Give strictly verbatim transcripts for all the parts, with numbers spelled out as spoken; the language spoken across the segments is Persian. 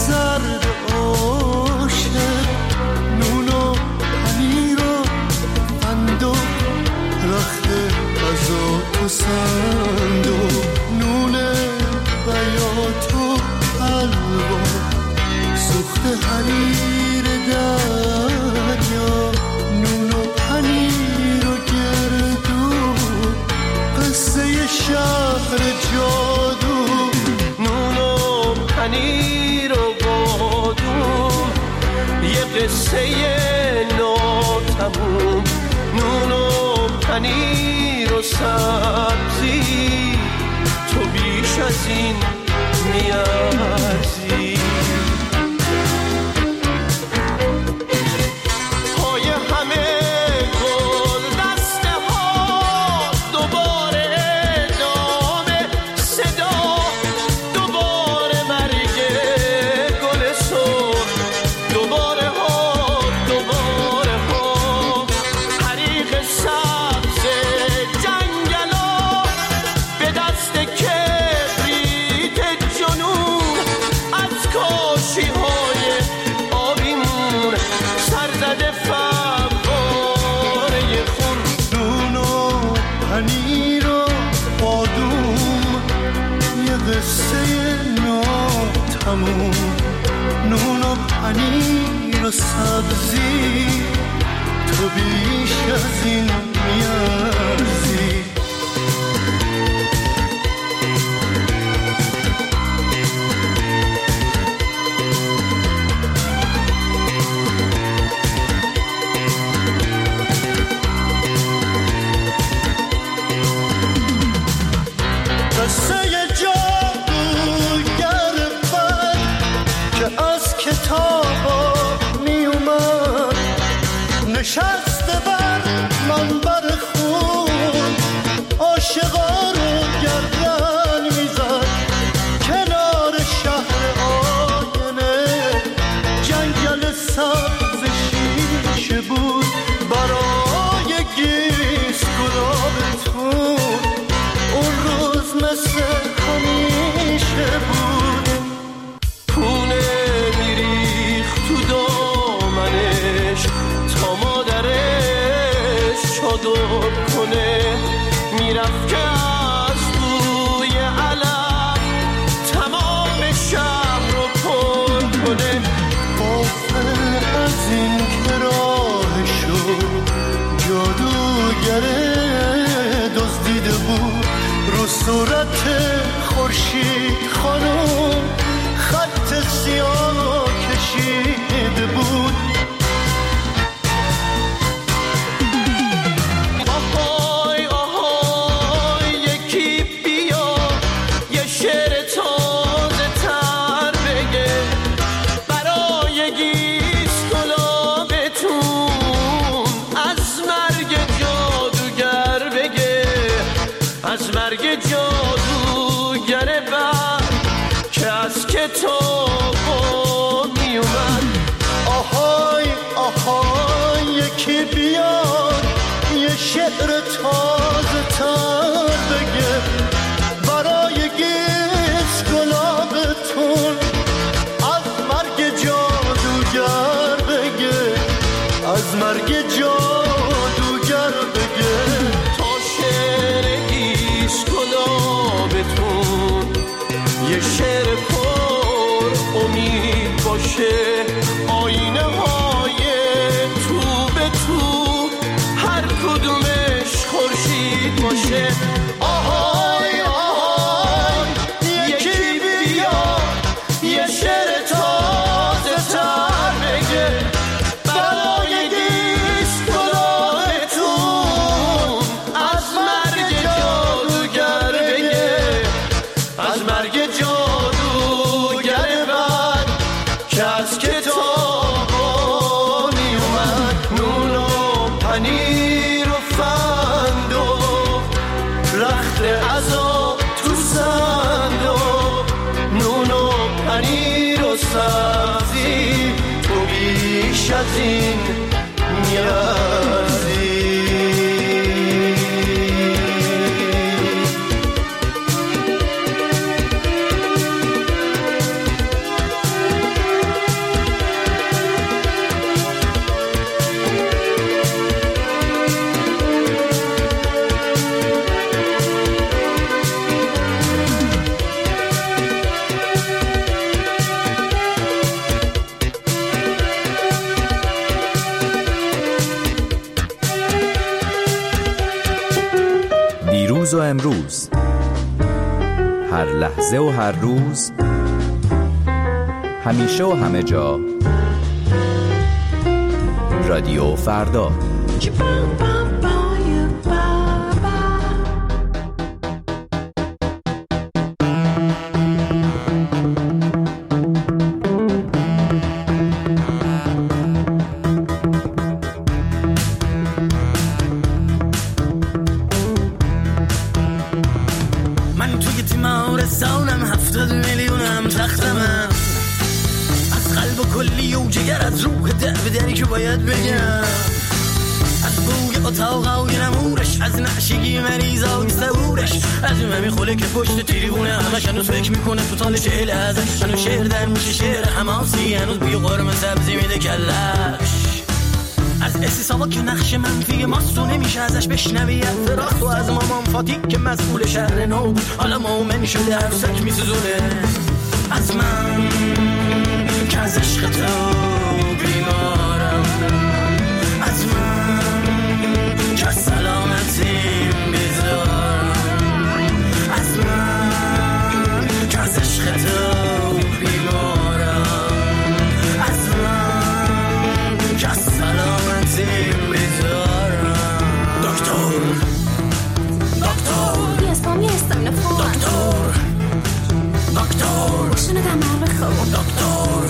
زرد عاشق، نون و پنیر و قند و رخت غذا تو صندوق، نون بیات و حلوا، سوخت حریر دریا، نون و پنیر و گردو، قصه شهر جادو، نون و پنیر و بادوم، یه قصه ناتموم، نون و پنیر و سبزی، تو بیش از این میارزی. نون و پنیر و سبزی، تو بیش از این میارزی. نشسته بر منبر خون، عاشقا رو گردن میزد کنار شهر آینه، جنگل سبز شیشه بود برای گیس گلابتون، اون روز مثل همیشه بود، پونه میریخت تو دامنش تا مادرش چادر کنه، میرفت که از بوی علف تمام شهر رو پر کنه. غافل از این که راهشو جادوگره دزدیده بود، رو صورت خورشید خانم خط سیاه کشیده بود. کتابا می اومد آهای آهای یکی بیاد یه شعر تازه تر بگه برای گیس گلابتون، از مرگ جادوگر بگه، از مرگ جادوگر بگه، تا شعر گیس گلابتون یه شعر امید باشه، آینه های تو به تو هر کدومش خورشید باشه. آهای آهای یکی بیا یه شعر تازه تر بگه برای گیس گلابتون، از مرگ جادوگر بگه، از مرگ جادوگر از کتابا می اومد، نون و پنیر و فند و رخت عزا تو صندوق، نون و پنیر و سبزی، تو بیش از این نیازی. دیروز و امروز، هر لحظه و هر روز، همیشه و همه جا. رادیو فردا. من توی تیمارستانم، هفتاد میلیونم تختمم، از قلب و کلی و جگر، از روح در به دری که باید بگم، از بوی اتاقای نمورش، از نعشگی مریضای سبورش، از اون همی خوله که پشت تریبونه همش هنوز فکر میکنه تو تال چهل ازش، هنوز شعر در میشه شعر حماسی، هنوز بوی قرمه سبزی میده کلش، از استیساوا که نقش منفی ماستو نمیشه ازش بشنوی اعتراض، و از مامان فاتی که مسئول شهر نو بود حالا مومن شده عروسک میسوزونه، از من که از عشق تو بیمارم، از من که از سلامتیم بیزارم، از من که از عشق تو بیمارم، از من که از سلامتیم بیزارم. دکتر دکتر Yes, mom, yes, I'm the phone. دکتر دکتر شنیدم حرف خوب. دکتر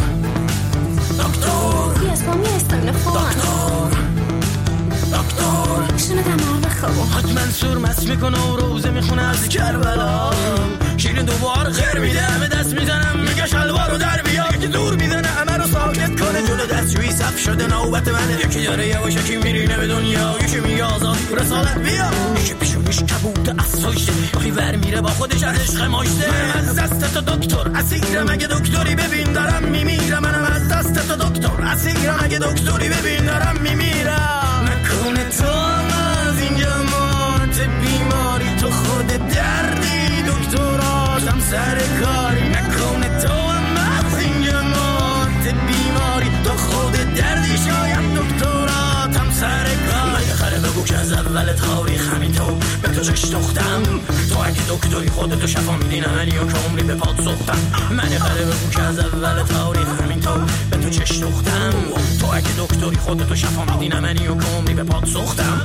دکتر Yes, mom, yes, I'm the phone. دکتر دکتر شنیدم حرف خوب. حاج منصور مست میکنه و روزه میخونه از کربلا، شیرین دوبار غیر میده، همه دست میزنم میگه شلوارو در بیا، یکی دور میزنه همه رو ساکت کنه، جلو دستشویی صف شده نوبت منه، یکی داره یواشکی میرینه به دنیا، یکی میگه آزاد رسالت بیا، یکی پیشونیش کبوت اسوشه، یکی ور میره با خودش از عشق ماشته، من از دست تو دکتر اسیرم، اگه دکتری ببین دارم میمیرم، منم از دست تو دکتر اسیرم، اگه دکتری ببین دارم میمیرم، نکنه تو از اینجا مات بیماری، تو خود دردی دکتراتم سر کاری، نکنه تو از اینجا مات بیماری، تو خود دردی شاید دکتراتم سر کاری، من یه خره بگو که از اول تاریخ همین تو به تو چش دختم، تو اگه دکتری خودتو شفا میدی نه منی و که عمری به پاد سختم، من یه خره بگو که از اول تاریخ همین تو به تو چش دختم، تو اگه دکتری خودتو شفا میدی نه منی و که عمری به پاد سختم.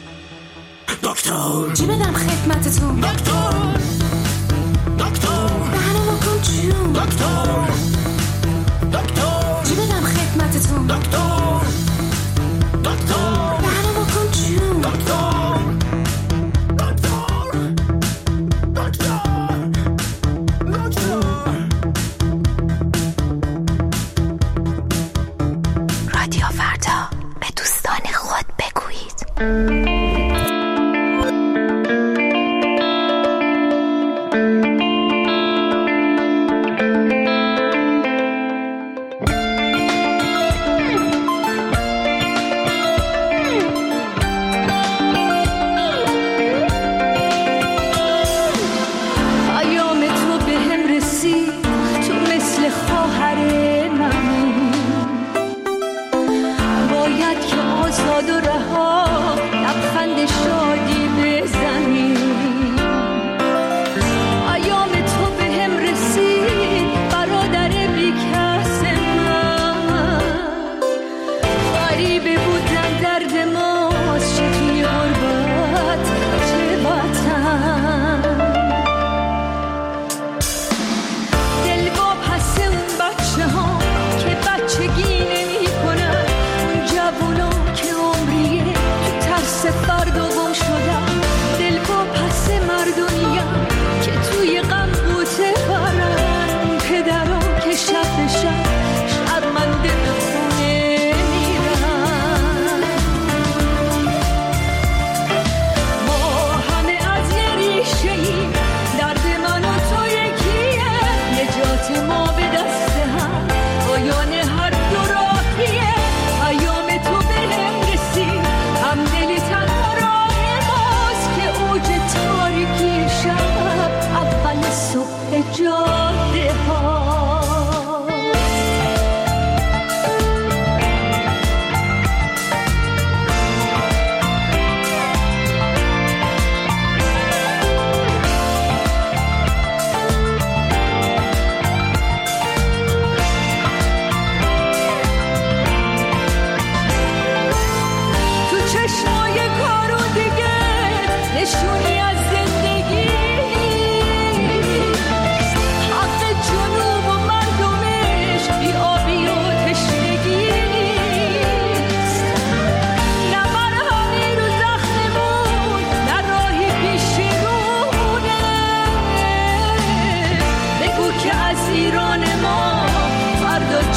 دکتر چی بدم خدمتتون؟ دکتر دکتر دهنمو کن جون. دکتر دکتر چی بدم خدمتتون؟ دکتر دکتر دهنمو کن جون. دکتر دکتر دکتر دکتر. رادیو فردا، به دوستان خود بگویید. باید که آزاد و رها، لبخند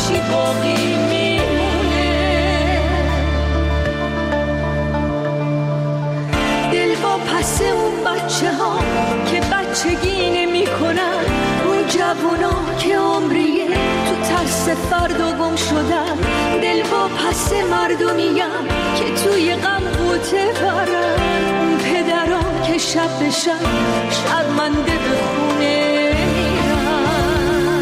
چی باقی میمونه. دل با پس اون بچه ها که بچگی نمی کنن، اون جوونا که عمریه تو ترس فردا گم شدن. دل با پس مردمیم که توی غم قوطه برن، اون پدران که شب به شب شرمنده به خونه میرن.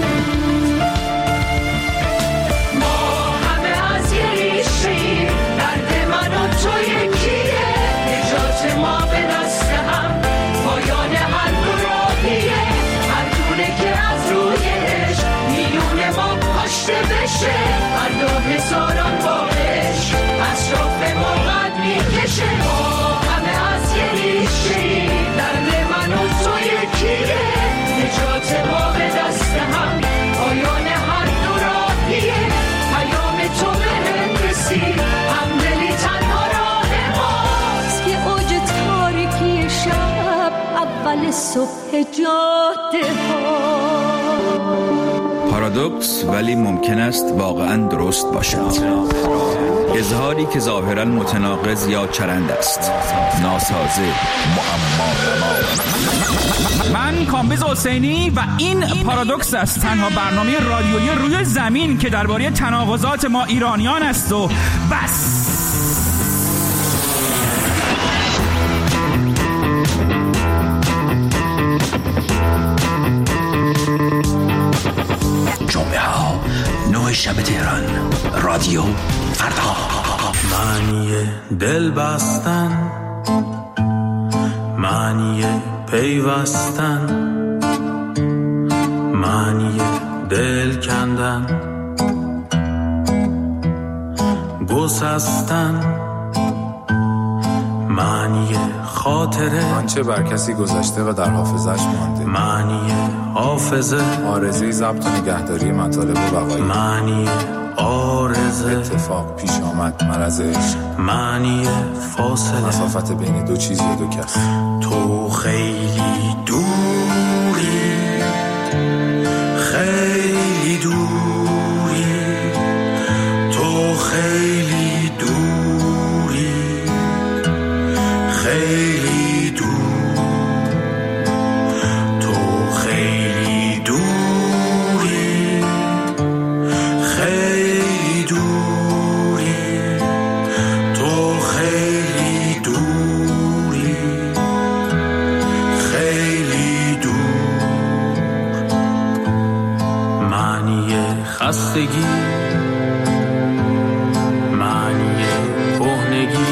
ما همه از یه ریشیم، درد من و تو یکیه، نجات ما به دست هم پایان هر دو راهیه. هر دونه که از روی عشق میونه ما کاشته بشه، هر دو هزاران باقش اطراف ما قد میکشه. ما همه از یه ریشیم، درد من و تو یکیه، نجات ما به دست هم پایان هر دو راهیه. پیام تو به هم رسید، همدلی تنها راه ماست که اوج تاریکی شب اول صبح جاده ها. پارادوکس ولی ممکن است واقعا درست باشد. اظهاری که ظاهرا متناقض یا چرند است، ناسازه، معما. من کامبیز حسینی و این پارادوکس است، تنها برنامه رادیویی روی زمین که درباره تناقضات ما ایرانیان است و بس. جمعه ها نه شب تهران، رادیو فردا. معنی دل بستن، معنی پیوستن، معنی دل کندن، گسستن، معنی خاطره آنچه بر کسی گذشته و در حافظش مانده، معنی حافظه آرزوی ضبط و نگهداری مطالب و بقایی، معنی آرزه اتفاق پیش آمد، مرض عشق، معنی فاصله مسافت بین دو چیز یا دو کس. تو خیلی دوری، خیلی دوری، تو خیلی دوری، خیلی دور، تو خیلی دوری، خیلی دوری، تو خیلی دوری، خیلی دور. معنی خستگی، معنی کهنگی،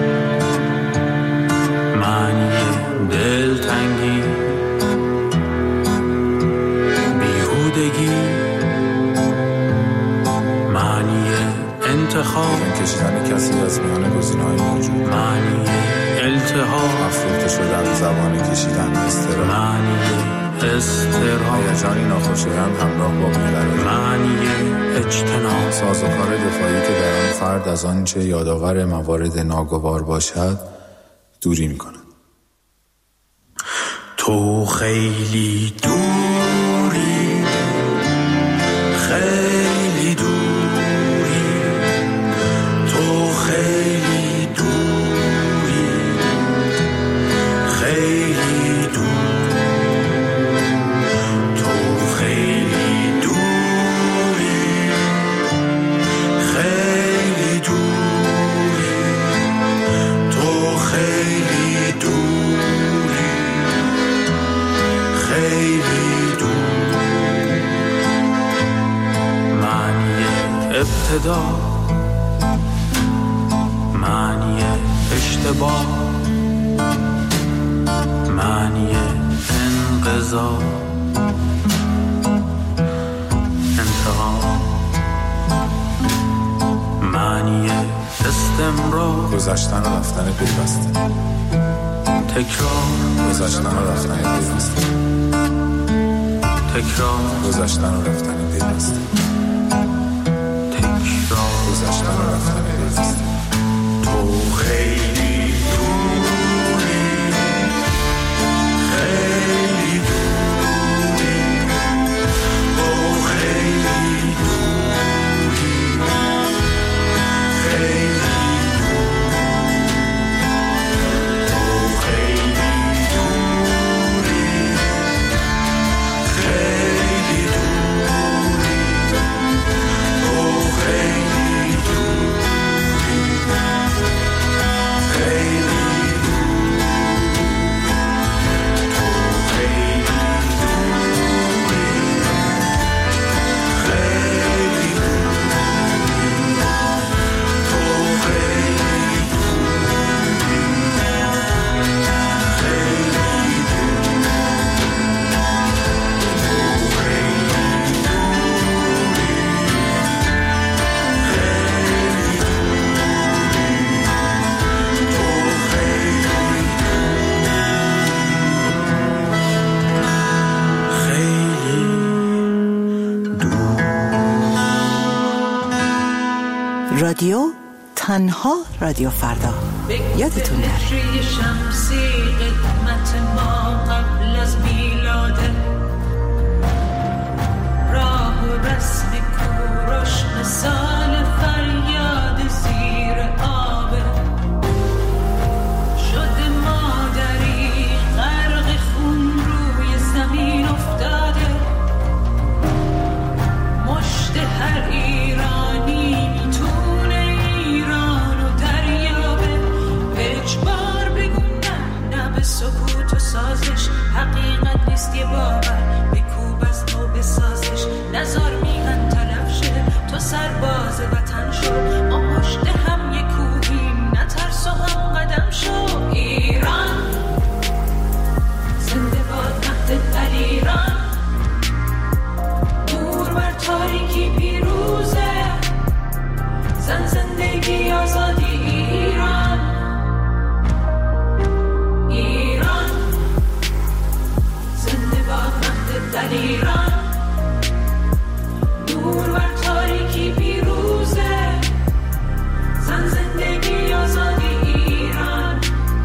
معنی دلتنگی، بیهودگی، معنی انتخاب کشیدن کسی از میان گزینه‌های موجود، معنی التهاب افروخته شدن، زبان کشیدن، استراحت، معنی استراحت، هیجانی ناخوشایند همراه با بی‌قراری، معنی اجتناب، سازوکار دفاعی که در آن فرد از آنچه یادآور موارد ناگوار باشد دوری می‌کند. تو خیلی دوری، خیلی دوری، تو خیلی دوری، خیلی دور، تو خیلی دوری، خیلی دوری، تو خیلی دوری، خیلی دور. معنی ابتدا، معنی اشتباه، معنی انقضا، انتقام، معنی استمرار، گذشتن و رفتن پیوسته، تکرار، گذشتن و رفتن پیوسته، تکرار، گذشتن و رفتن پیوسته، تکرار، گذشتن و رفتن پیوسته. تو خیلی دوری، خیلی دوری، تو خیلی دوری. رادیو تنها رادیو فردا. یادتون نره شمسی قدمت ما قبل از میلاده، راه و رسم کوروش مثال فریاد زیر آبه، شده مادری غرق خون روی زمین افتاده، مشت هر ایرانی میتونه ایران و دریابه، به اجبار بگون نه، نه به سکوت و سازش، حقیقت نیست یه باور، بکوب از نو بسازش، نزار میهن تلف شه، تو سرباز وطن شو، ما پشت هم یک کوهیم، نترس و هم قدم شو، ایران زنده باد مهد دلیران، دور بر تاریکی پیروزه، زن زندگی آزادی ایران، ایران زنده باد مهد دلیران، دور بر تاریکی پیروزه، زن زندگی آزادی ایران.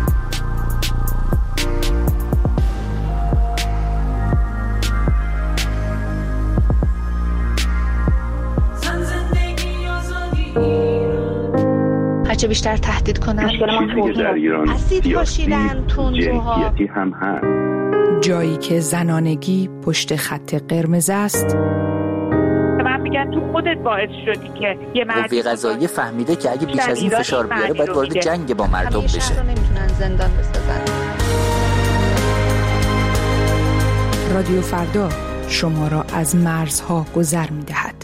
زن زندگی آزادی ایران. هرچه بیشتر تهدید کنن چیزی که در ایران اسید پاشیدن، تندروها، جنسیتی هم هست. جایی که زنانگی پشت خط قرمز است. من میگن تو خودت باعث شدی که یه مرد قوه قضاییه فهمیده که اگه بیش از این فشار بیاره باید وارد جنگ با مردم بشه. همیشه رو نمیتونن زندان بسازن. رادیو فردا شما را از مرزها گذر میدهد.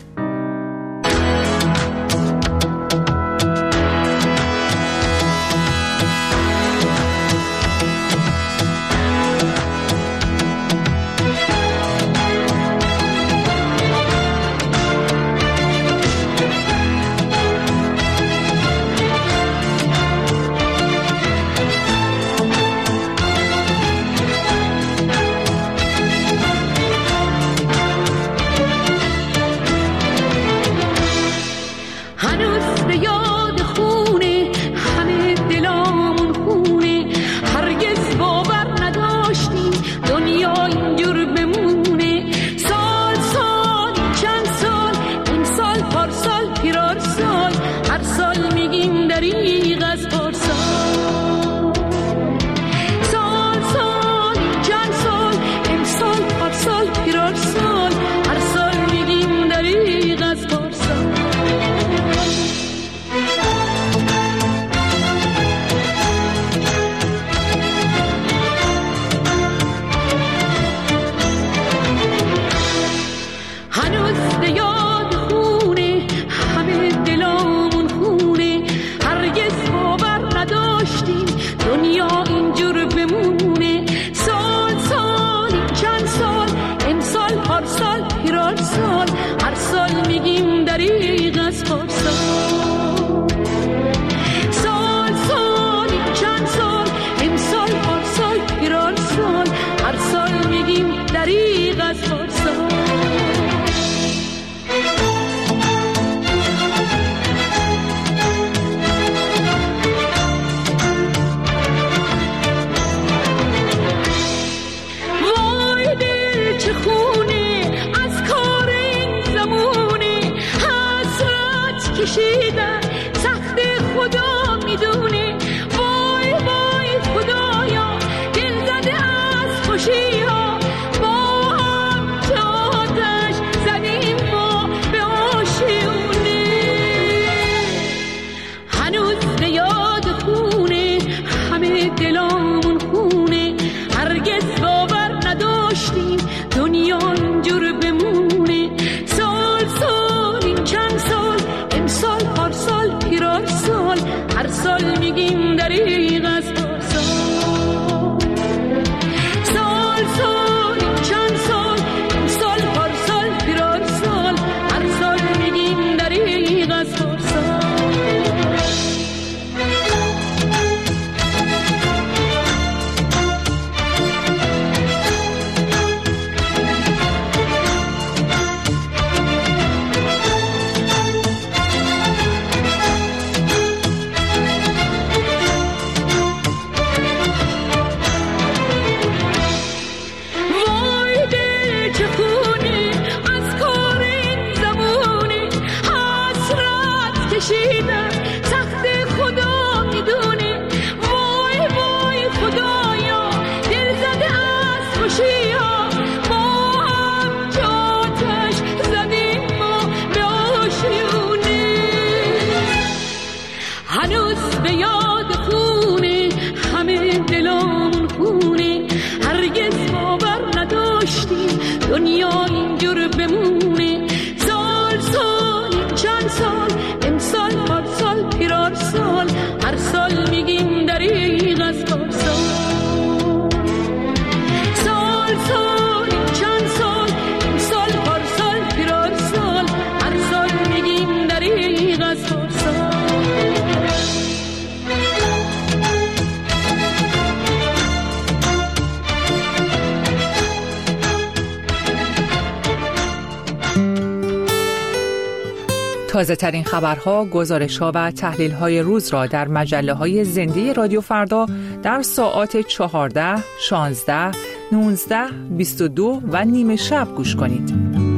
تازه ترین خبرها، گزارش‌ها و تحلیل‌های روز را در مجله‌های زنده رادیو فردا در ساعات چهارده، شانزده، نوزده، بیست و دو و نیمه شب گوش کنید.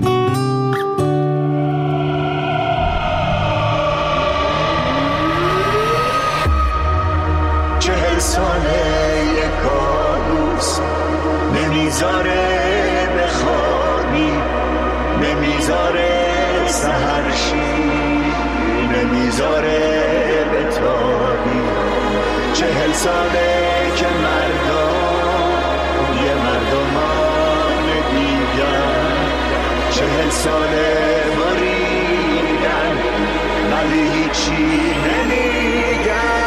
چهل ساله یک کابوس نمیذاره بخوابی، نمیذاره سحر شی، نمیذاره بتابی. چهل ساله که مردم یه مردمان دیگر، چهل ساله بریدن ولی هیچی نمیگن.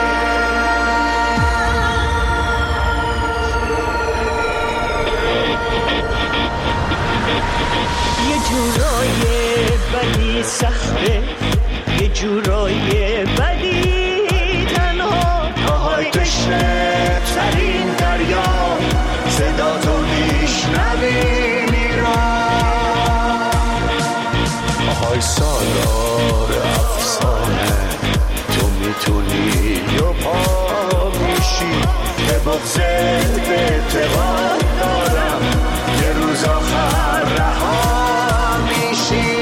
یه جورای بدی سخته، یه جورای بدی تنها، پاهای تشنه ترین دریا، صدا تو میشنوی میران. پاهای سالار افسانه، تو میتونی و پا میشی. به بغضت به اعتقاد دارم یه روز آخر رها میشی.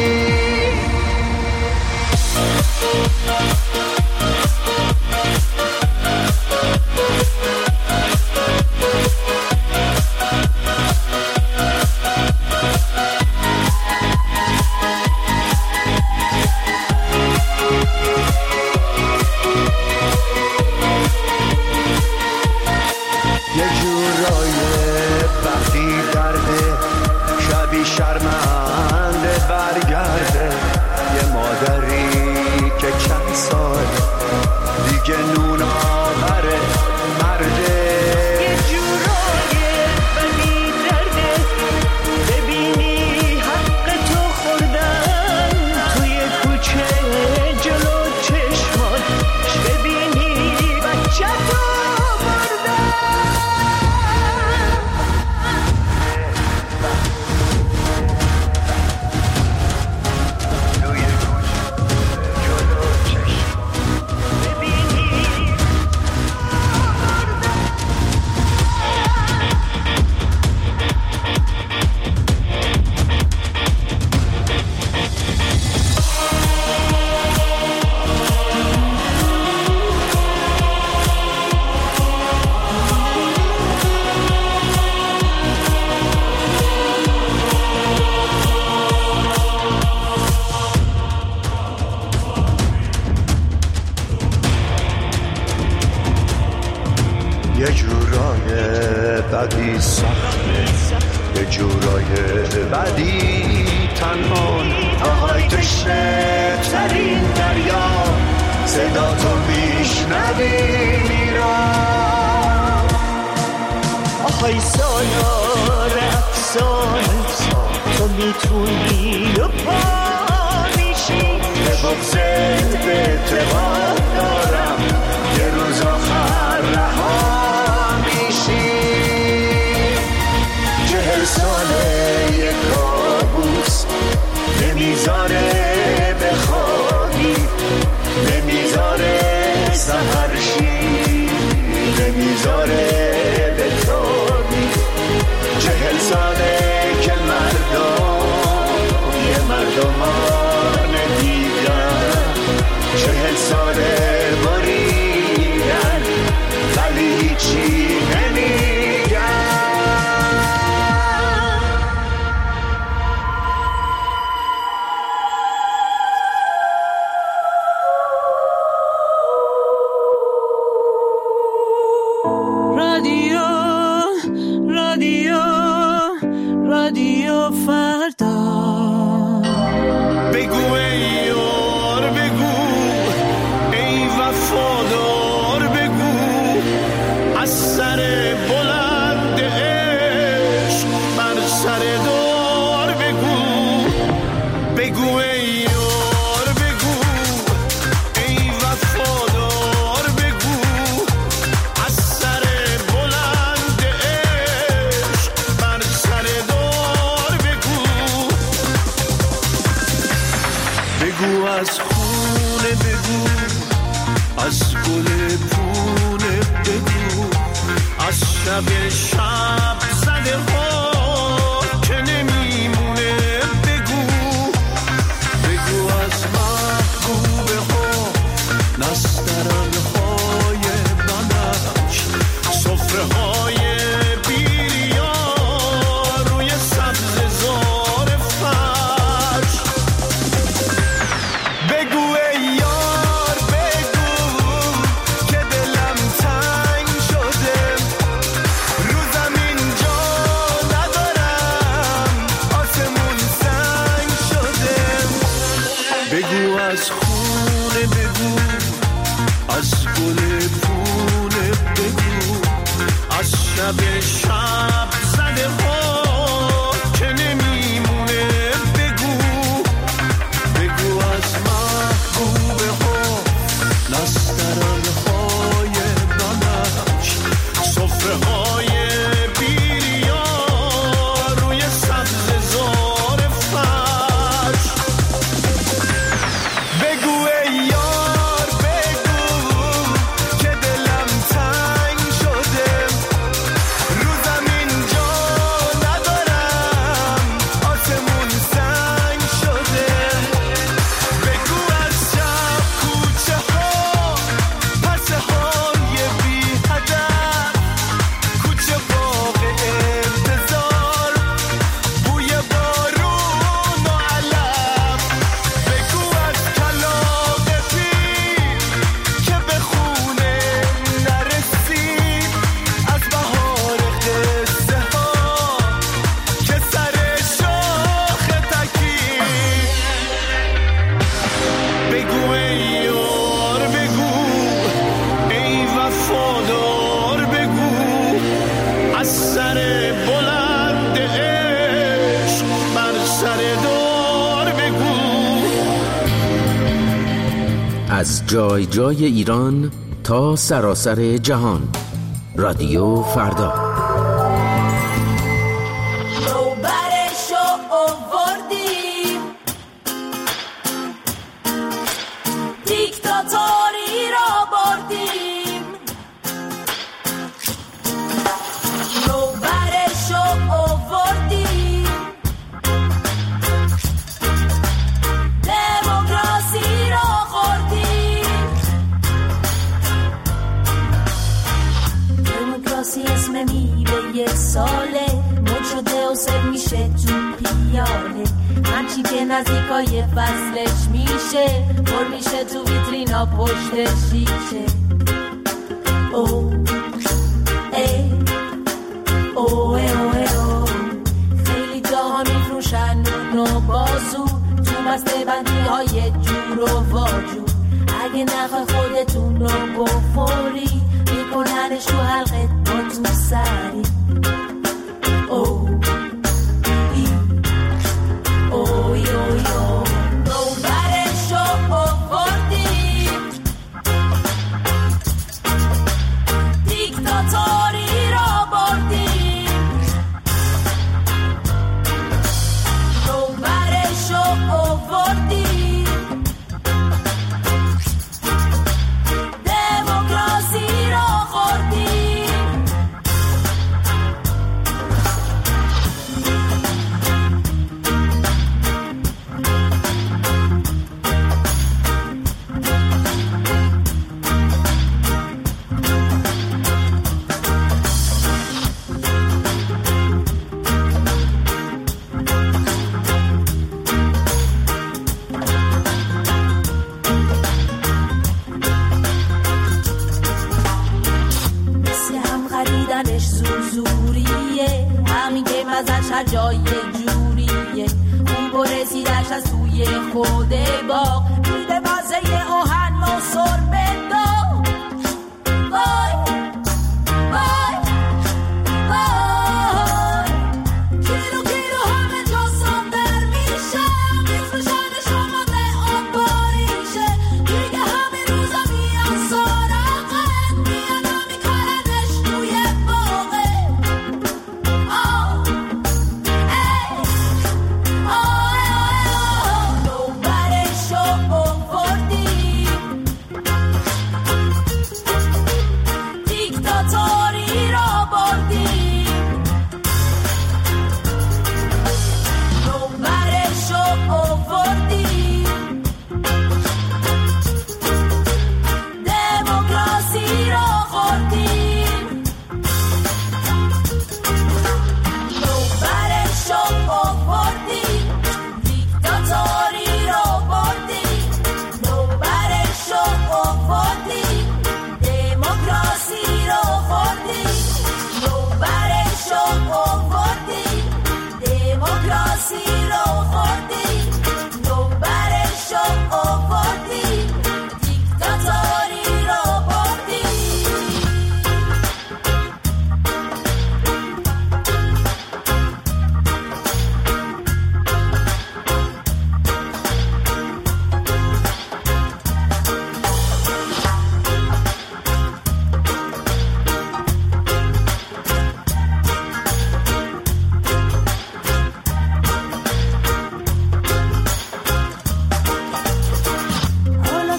یه جورای بدی سخته، یه جورای بدی تنها، آهای تشنه ترین دریا، صدا تو میشنوی میران. آهای سالار افسانه، تو میتونی و پا میشی. به بغضت به اعتقاد دارم یه روز آخر رها میشی. چهل ساله یک کابوس نمیذاره بخوابی، نمیذاره سحر شی، نمیذاره بتابی. چهل ساله که مردم یه مردمان دیگر، چهل ساله بریدن ولی هیچی نمیگن. بگو از خونه بگو، از گل پونه بگو، از شب شب زده ها که نمیمونه بگو، بگو از محبوبه ها نسترن های بنفش، صفره های بیریا روی سبز زار فرش. بگو ای یار بگو که دلم تنگ شده، رو زمین جا ندارم آسمون سنگ شده. بگو از خونه بگو، از گل پونه بگو، از شب شب زده ها که نمیمونه بگو، بگو از محبوبه ها نسترن های بنفش، صفره های بیریا روی سبز زار فرش. بگو ای یار بگو که دلم تنگ شده، رو زمین جا ندارم آسمون سنگ شده. بگو از شب کوچه ها پسه های بی هدف، کوچه باغ انتظار بوی بارون و علف. بگو از کلاغ پیر که به خونه نرسید، از بهار قصه ها که سر شاخ تکید. بگو ای یار بگو، ای وفادار بگو، از سر بلند عشق بر سر دار بگو. از جای جای ایران تا سراسر جهان، رادیو فردا. برشو آوردیم، دیکتاتوری را بردیم. رو برشو آوردیم، دموکراسی را خوردیم. دموکراسی اسم میوه یه ساله، مد شده و سر میشه تو پیاله. هرچی که نزدیکای فصلش میشه، پر میشه تو ویترینا پشت شیشه. او ای او ای او ای او، خیلی جاها میفروشن نون و بازو، تو بسته بندی های جور و واجو. اگه نخوای خودتون رو بخوری، میکننش تو حلقت با تو سری. او ای اوی اوی او، رو برشو آوردیم، دیکتاتوری را بردیم. رو برشو آوردیم، دموکراسی را خوردیم. هر جای جوریه، اون برسیدش از توی خود باغ، میده مزه آهن و سربه داغ. وای وای وای، کیلو کیلو همه جا صادر میشه، میفروشنش آماده آن باریشه. دیگه همه روزا میان سراغت، میان و میکارنش توی باغه. آه ای آه ای آه ای آه، نو برشو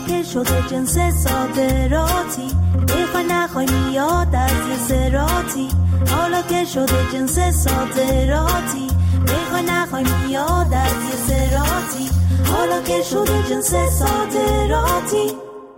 که شده جنس صادراتی، بخوای نخوای میاد از یه سراتی. حالا که شده جنس صادراتی، بخوای نخوای میاد از یه سراتی. حالا که شده جنس صادراتی.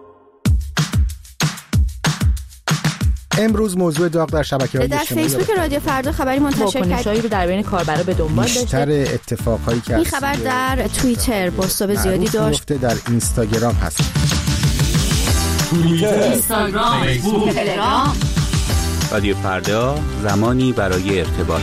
امروز موضوع داغ در شبکه‌های اجتماعی در فیسبوک رادیو فردا خبری منتشر کرد. واکنشایی رو در بین کاربرا به دنبال داشته. بیشتر اتفاقایی که این خبر در توییتر بازتاب زیادی داشت. در اینستاگرام هست. توییتر، اینستاگرام، فیسبوک، تلگرام. رادیو فردا، زمانی برای ارتباط.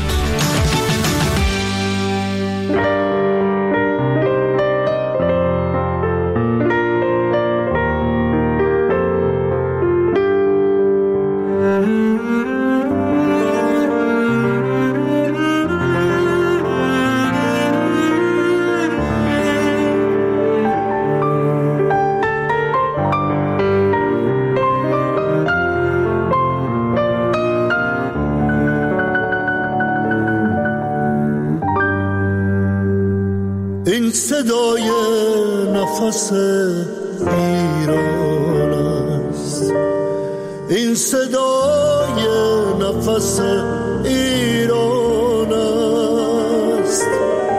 این صدای نفس ایران است، این صدای نفس ایران است.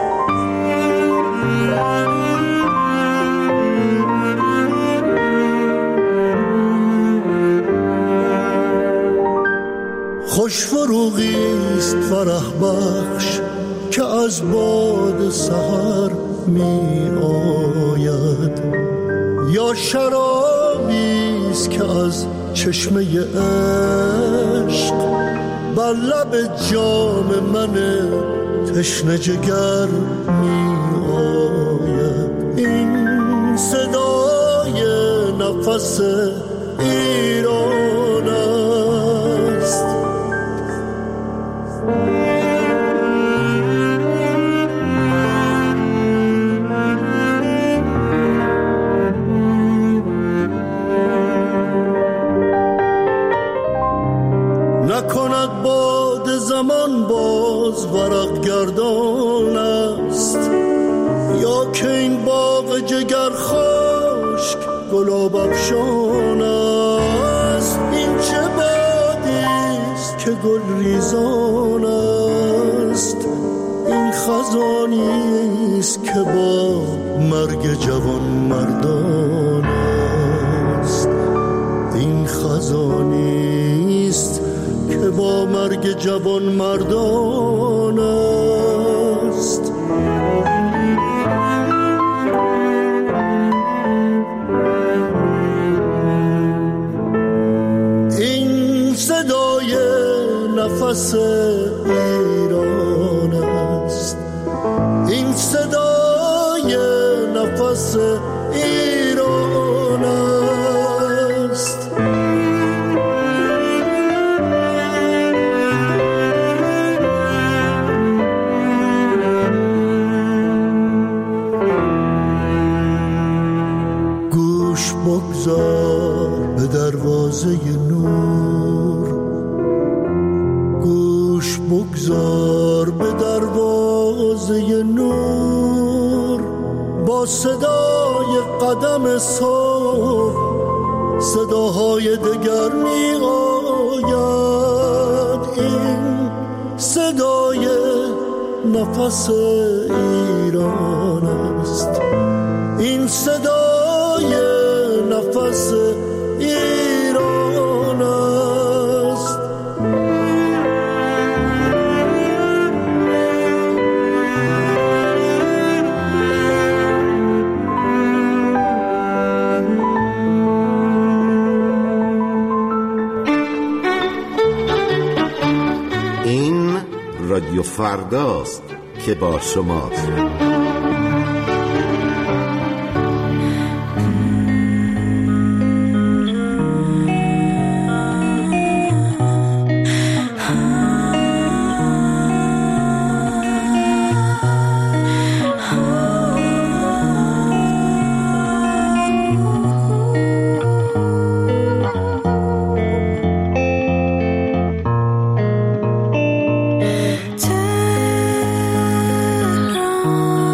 خوش فروغی است فرح بخش که از باد سحر می آید، یا شرابی است که از چشمه عشق بر لب جام من تشنه جگر می آید. این صدای نفس ایران است. نکند باد زمان باز ورق گردان است، یا که این باغ جگر خشک گلاب افشان است. این چه بادی است که گل ریزان است، این خزانی است که با مرگ جوان مردان است. این خزانی است که با مرگ جوان مردان است. این صدای نفس ایران است، این صدای نفس ایران است. گوش بگذار به دروازه نور، گوش بگذار به دروازه نور. با صدای قدم صبح صداهای دگر می آید. این صدای نفس ایران است، این صدای نفس ایران است. این رادیو فرداست که با شماست. تهران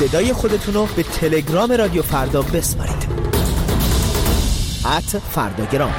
صدای خودتون رو به تلگرام رادیو فردا بسپارید. ات فرداگرام.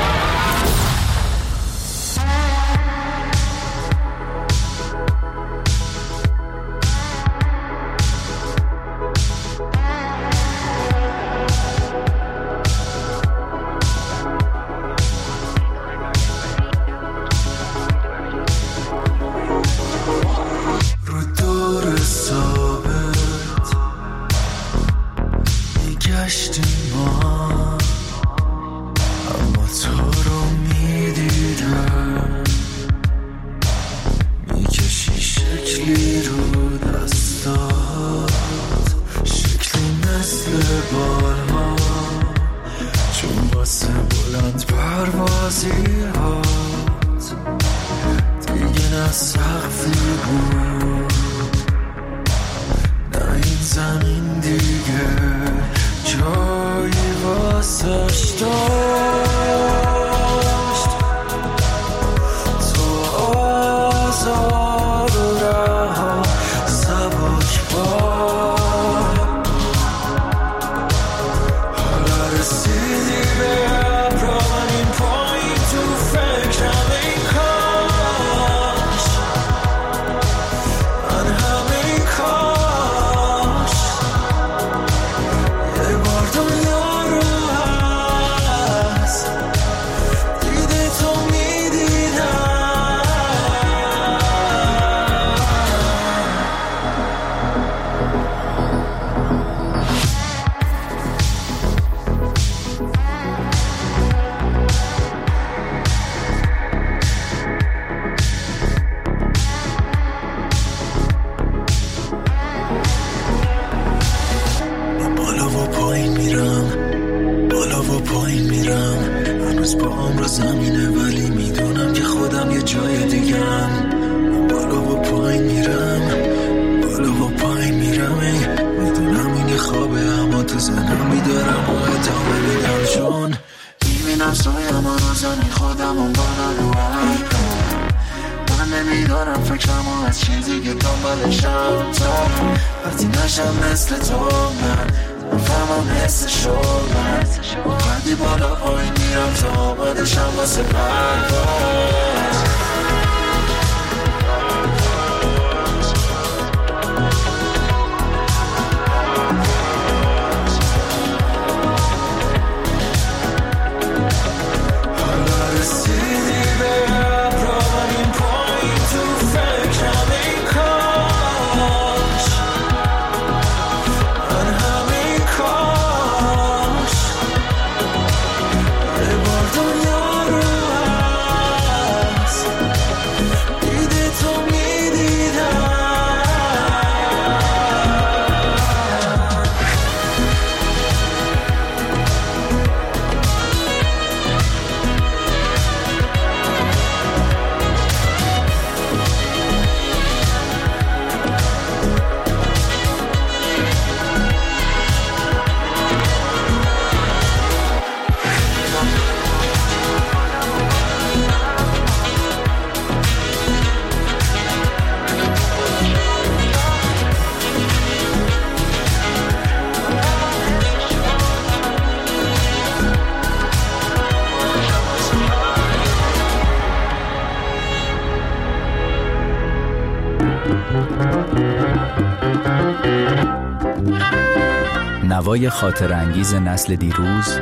نوای خاطر انگیز نسل دیروز،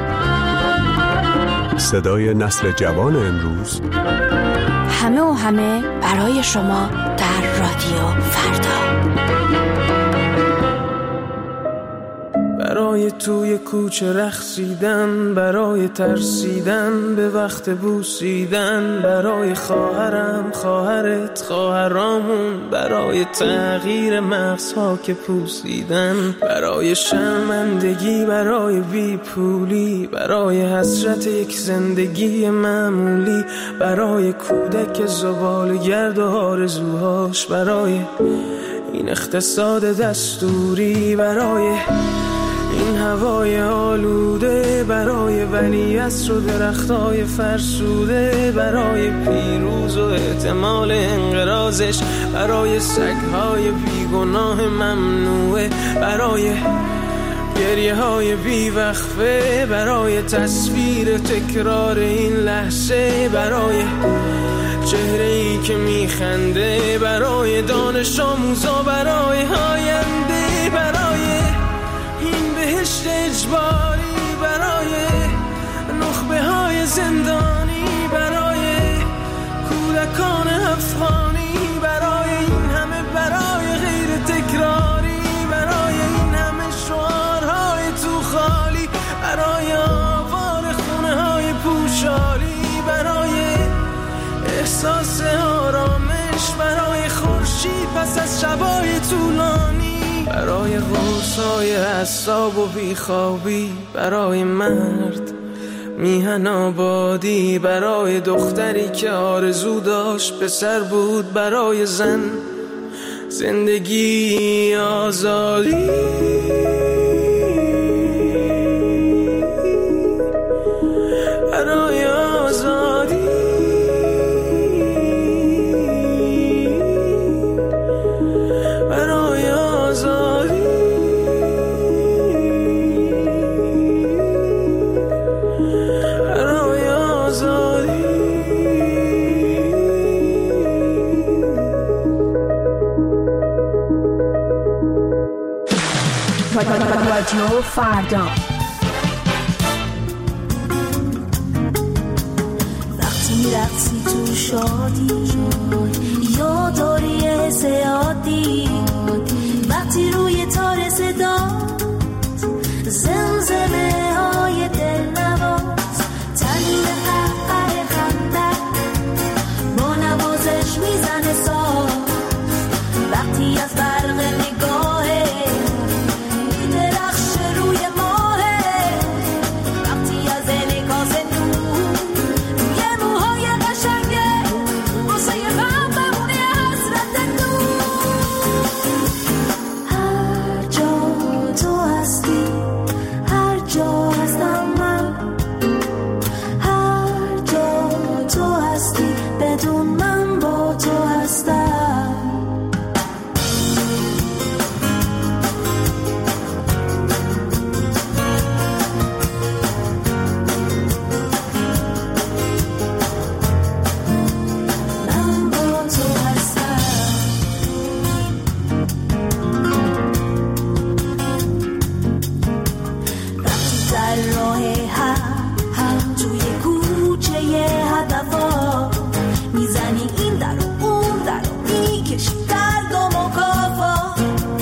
صدای نسل جوان امروز، همه و همه برای شما در رادیو فردا. برای توی کوچه رقصیدن، برای ترسیدن به وقت بوسیدن، برای خواهرم خواهرت خواهرامون، برای تغییر مغزها که پوسیدن، برای شرمندگی برای بی پولی، برای حسرت یک زندگی معمولی، برای کودک زباله‌گرد و آرزوهاش، برای این اقتصاد دستوری، برای این هوای آلوده، برای ولی عصر و درختای فرسوده برای پیروز و احتمال انقراضش، برای سگهای بیگناه ممنوعه، برای گریه های بیوقفه، برای تصویر تکرار این لحظه، برای چهره ای که میخنده، برای دانش آموزا، برای آینده، برای این بهشت اجباری، برای نخبه های زندانی، برای کودکان افغانی، برای این همه برای غیر تکراری، برای این همه شعارهای تو خالی، برای آوار خونه های پوشالی، برای احساس آرامش، برای خورشید پس از شبای طولانی، برای غوصای اعصاب و بیخوابی، برای مرد میهن آبادی، برای دختری که آرزو داشت پسر بود، برای زن زندگی آزادی، برای آزادی، برای آزادی، برای آزادی. رادیو فردا. وقتی میرقصی تو شادی یا داری زیادی، وقتی روی تار صدا زمزمه های دل نواز، تنین قهقه خنده با نوازش میزنه ساز، وقتی از برق نگاهه میدرخش روی ماهه، وقتی از انعکاس نور یه موهای قشنگه واسه یه غم بمونه حسرت نور. هر جا تو هستی، هر جا هستم من، هر جا تو هستی بدون من با تو هستم. من با تو هستم. وقتی در راه هم هم توی کوچه ی هدفا میزنی این در و اون در و میکشی درد و مکافا،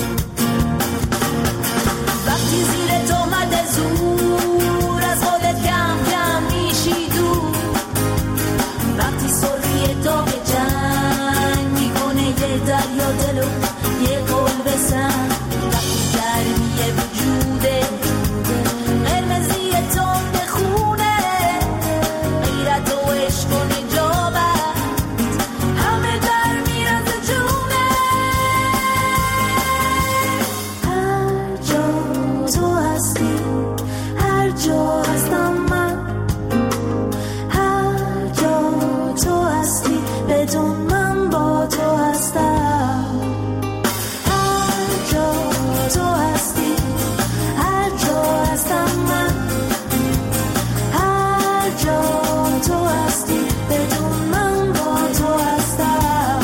وقتی زیر تهمت زور از خودت کم کم میشی دور، وقتی سرخی داغ جنگ میکنه یه دریا دلو یه قلب سنگ، وقتی گرمی وجوده قرمزی تند خونه، غیرت و عشق و نجابت همه در میرز جونه. هر جا تو هستی، هر جا هستم من، هر جا تو هستی بدون من با تو هستم. هر جا تو هستی، هر جا هستم من، هر جا تو هستی بدون من با تو هستم.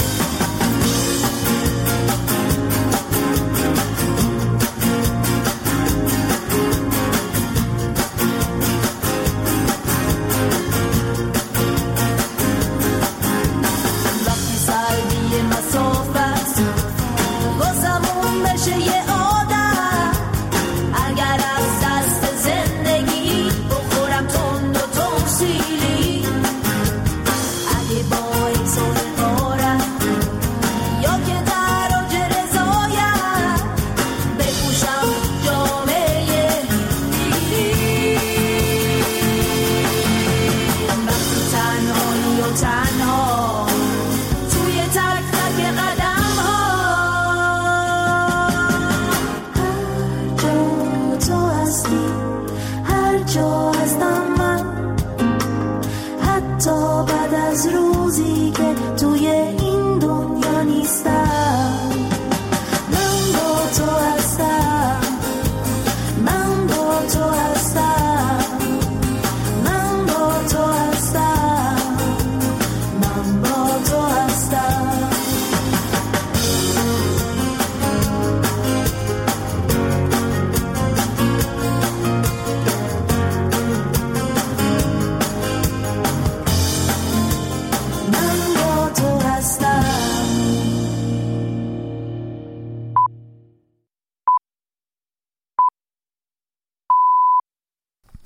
وقتی سردی مسافت واسمون بشه یه عادت، اگر از دست زندگی بخورم تند و تمثیلی، اگه با این سرقارم یا که در آج رضایت بپوشم جامعه دیری، وقتی تنهایی و تنها توی تک تک قدم ها، هر جا تو هستی، هر جا